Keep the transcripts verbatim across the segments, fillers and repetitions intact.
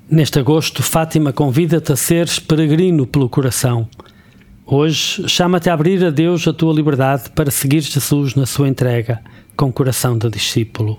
Neste agosto, Fátima convida-te a seres peregrino pelo coração. Hoje, chama-te a abrir a Deus a tua liberdade para seguir Jesus na sua entrega, com coração de discípulo.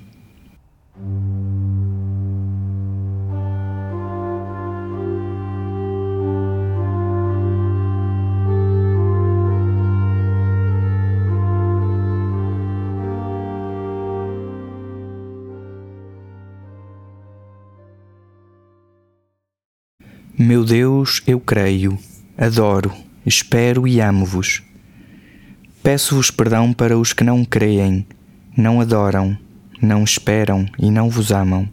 Meu Deus, eu creio, adoro, espero e amo-vos. Peço-vos perdão para os que não creem, não adoram, não esperam e não vos amam.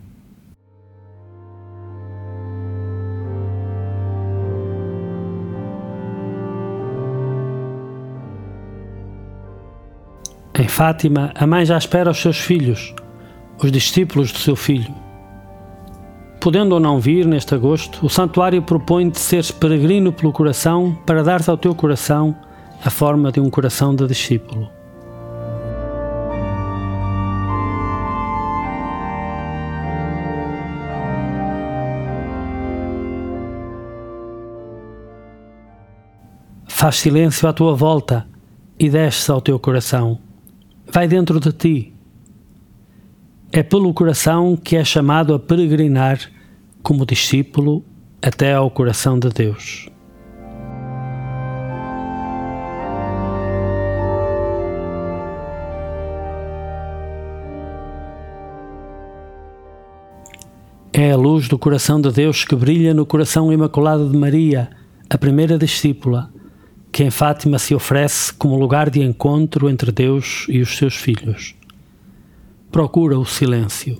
Em Fátima, a mãe já espera os seus filhos, os discípulos do seu filho. Podendo ou não vir neste agosto, o santuário propõe-te seres peregrino pelo coração para dar-te ao teu coração a forma de um coração de discípulo. Faz silêncio à tua volta e desce ao teu coração. Vai dentro de ti. É pelo coração que é chamado a peregrinar como discípulo até ao coração de Deus. É a luz do coração de Deus que brilha no coração imaculado de Maria, a primeira discípula, que em Fátima se oferece como lugar de encontro entre Deus e os seus filhos. Procura o silêncio.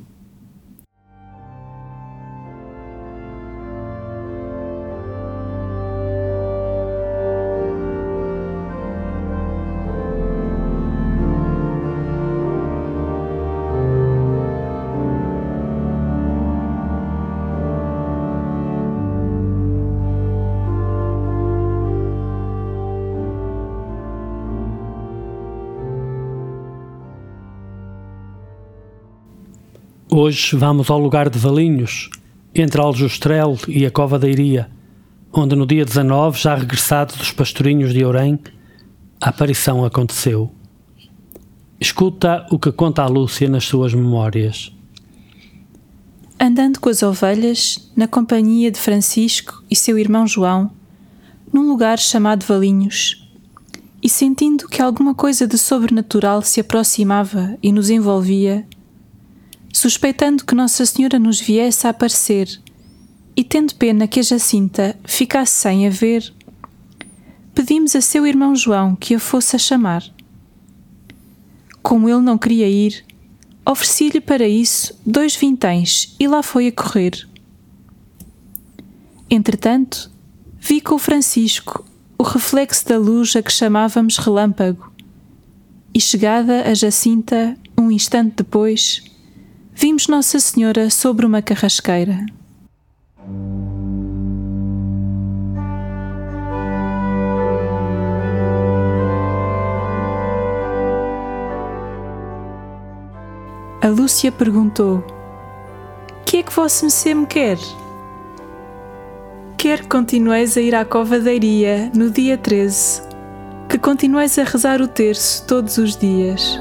Hoje vamos ao lugar de Valinhos, entre Aljustrel e a Cova da Iria, onde no dia dezanove, já regressado dos pastorinhos de Ourém, a aparição aconteceu. Escuta o que conta a Lúcia nas suas memórias. Andando com as ovelhas, na companhia de Francisco e seu irmão João, num lugar chamado Valinhos, e sentindo que alguma coisa de sobrenatural se aproximava e nos envolvia, suspeitando que Nossa Senhora nos viesse a aparecer e tendo pena que a Jacinta ficasse sem a ver, pedimos a seu irmão João que a fosse a chamar. Como ele não queria ir, ofereci-lhe para isso dois vinténs e lá foi a correr. Entretanto, vi com o Francisco o reflexo da luz a que chamávamos relâmpago, e chegada a Jacinta, um instante depois, vimos Nossa Senhora sobre uma carrasqueira. A Lúcia perguntou: "Que é que vosso Messê me quer?" "Quer que continueis a ir à Cova da Iria no dia treze, que continueis a rezar o terço todos os dias."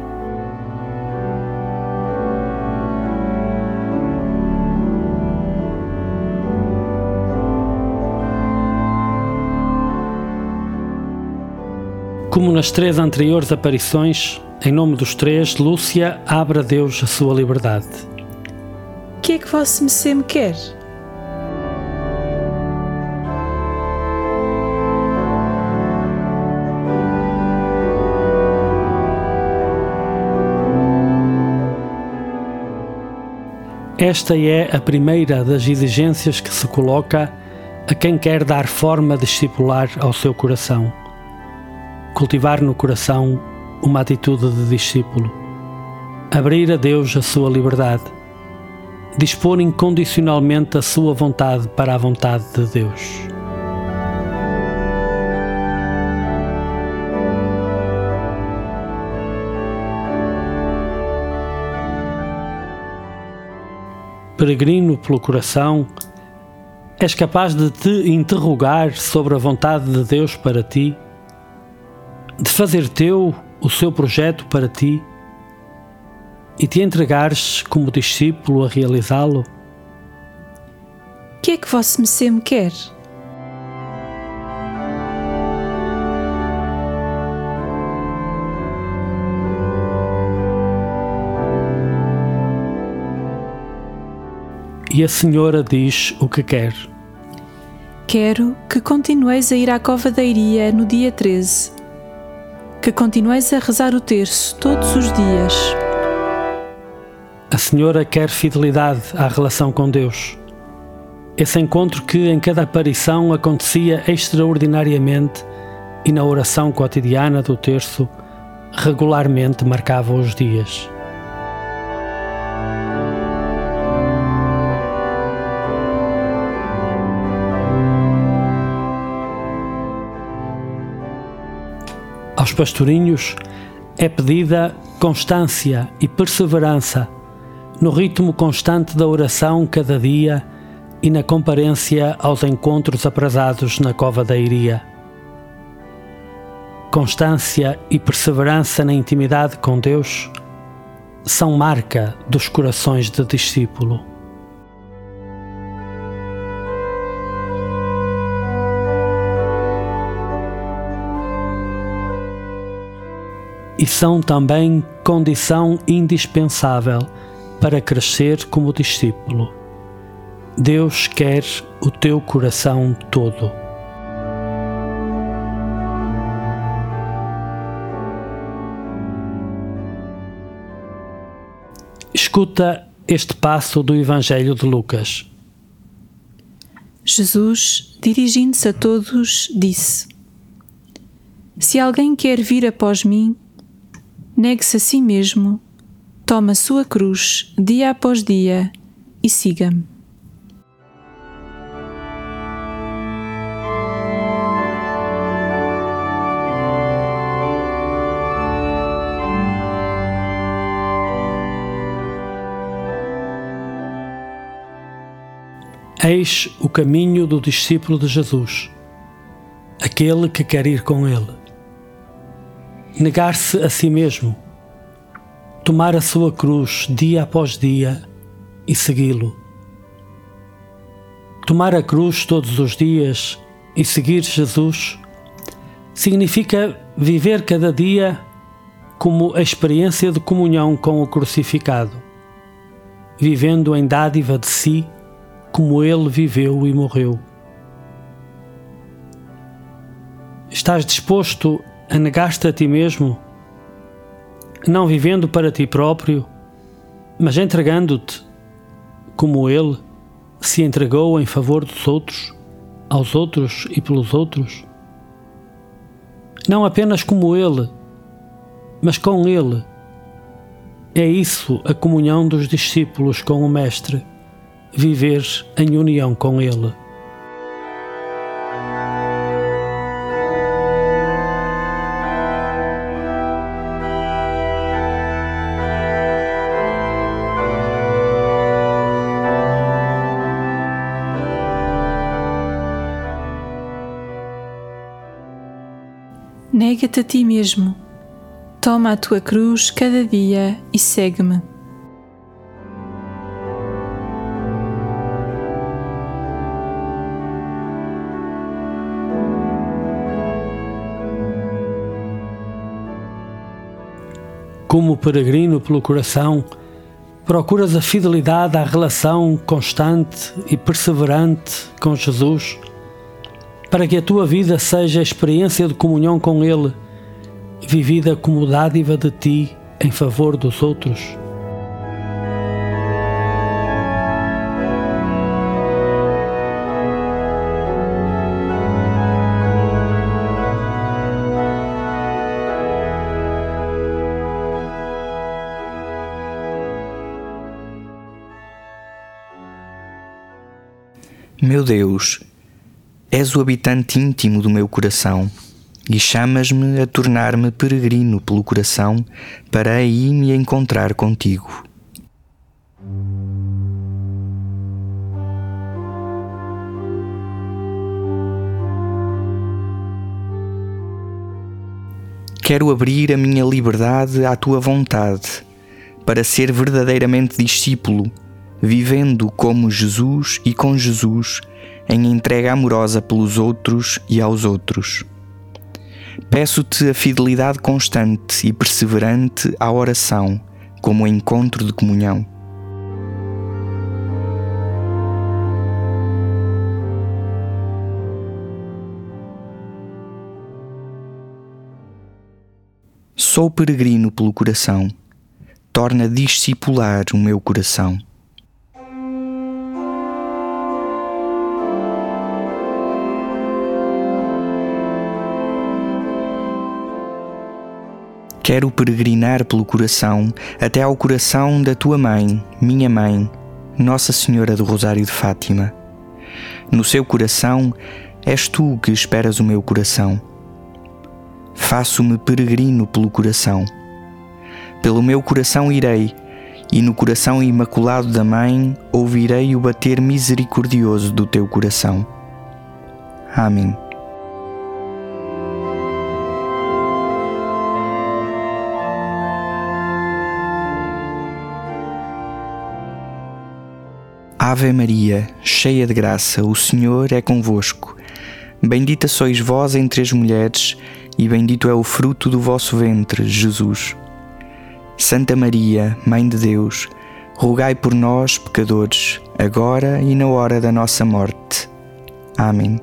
Como nas três anteriores aparições, em nome dos três, Lúcia abre a Deus a sua liberdade. "Que é que vosso Messê me quer?" Esta é a primeira das exigências que se coloca a quem quer dar forma discipular ao seu coração. Cultivar no coração uma atitude de discípulo. Abrir a Deus a sua liberdade. Dispor incondicionalmente a sua vontade para a vontade de Deus. Peregrino pelo coração, És capaz de te interrogar sobre a vontade de Deus para ti, de fazer teu o seu projeto para ti e te entregares como discípulo a realizá-lo? Que é que vosso Messê me quer? E a Senhora diz o que quer. Quero que continueis a ir à cova da Iria no dia treze, que continueis a rezar o terço todos os dias. A Senhora quer fidelidade à relação com Deus. Esse encontro que em cada aparição acontecia extraordinariamente e na oração cotidiana do terço regularmente marcava os dias. Aos pastorinhos é pedida constância e perseverança no ritmo constante da oração cada dia e na comparência aos encontros aprazados na cova da Iria. Constância e perseverança na intimidade com Deus são marca dos corações de discípulo. E são também condição indispensável para crescer como discípulo. Deus quer o teu coração todo. Escuta este passo do Evangelho de Lucas. Jesus, dirigindo-se a todos, disse: Se alguém quer vir após mim, negue-se a si mesmo, tome a sua cruz dia após dia e siga-me. Eis o caminho do discípulo de Jesus, aquele que quer ir com ele. Negar-se a si mesmo, tomar a sua cruz dia após dia e segui-lo. Tomar a cruz todos os dias e seguir Jesus significa viver cada dia como a experiência de comunhão com o crucificado, vivendo em dádiva de si como ele viveu e morreu. Estás disposto a negar-te a ti mesmo, não vivendo para ti próprio, mas entregando-te como ele se entregou em favor dos outros, aos outros e pelos outros? Não apenas como ele, mas com ele. É isso a comunhão dos discípulos com o Mestre, viver em união com ele. Nega-te a ti mesmo, toma a tua cruz cada dia e segue-me. Como peregrino pelo coração, procuras a fidelidade à relação constante e perseverante com Jesus, para que a tua vida seja a experiência de comunhão com Ele, vivida como dádiva de ti em favor dos outros. Meu Deus, és o habitante íntimo do meu coração e chamas-me a tornar-me peregrino pelo coração para aí me encontrar contigo. Quero abrir a minha liberdade à tua vontade, para ser verdadeiramente discípulo, vivendo como Jesus e com Jesus, em entrega amorosa pelos outros e aos outros. Peço-te a fidelidade constante e perseverante à oração, como encontro de comunhão. Sou peregrino pelo coração, torna discipular o meu coração. Quero peregrinar pelo coração até ao coração da tua mãe, minha mãe, Nossa Senhora do Rosário de Fátima. No seu coração és tu que esperas o meu coração. Faço-me peregrino pelo coração. Pelo meu coração irei, e no coração imaculado da Mãe ouvirei o bater misericordioso do teu coração. Amém. Ave Maria, cheia de graça, o Senhor é convosco. Bendita sois vós entre as mulheres, e bendito é o fruto do vosso ventre, Jesus. Santa Maria, Mãe de Deus, rogai por nós, pecadores, agora e na hora da nossa morte. Amém.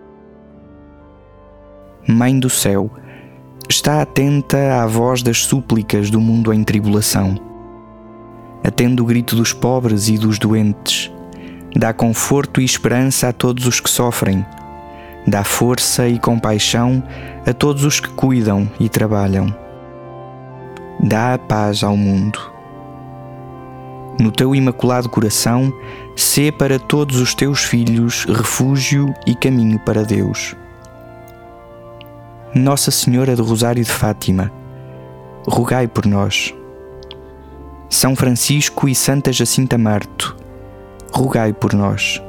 Mãe do céu, está atenta à voz das súplicas do mundo em tribulação. Atende o grito dos pobres e dos doentes. Dá conforto e esperança a todos os que sofrem. Dá força e compaixão a todos os que cuidam e trabalham. Dá a paz ao mundo. No teu imaculado coração, sê para todos os teus filhos refúgio e caminho para Deus. Nossa Senhora do Rosário de Fátima, rogai por nós. São Francisco e Santa Jacinta Marto, rogai por nós.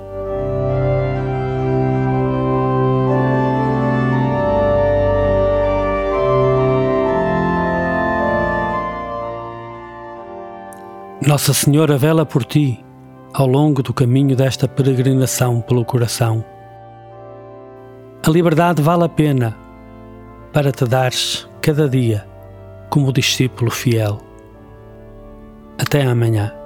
Nossa Senhora vela por ti ao longo do caminho desta peregrinação pelo coração. A liberdade vale a pena para te dares cada dia como discípulo fiel. Até amanhã.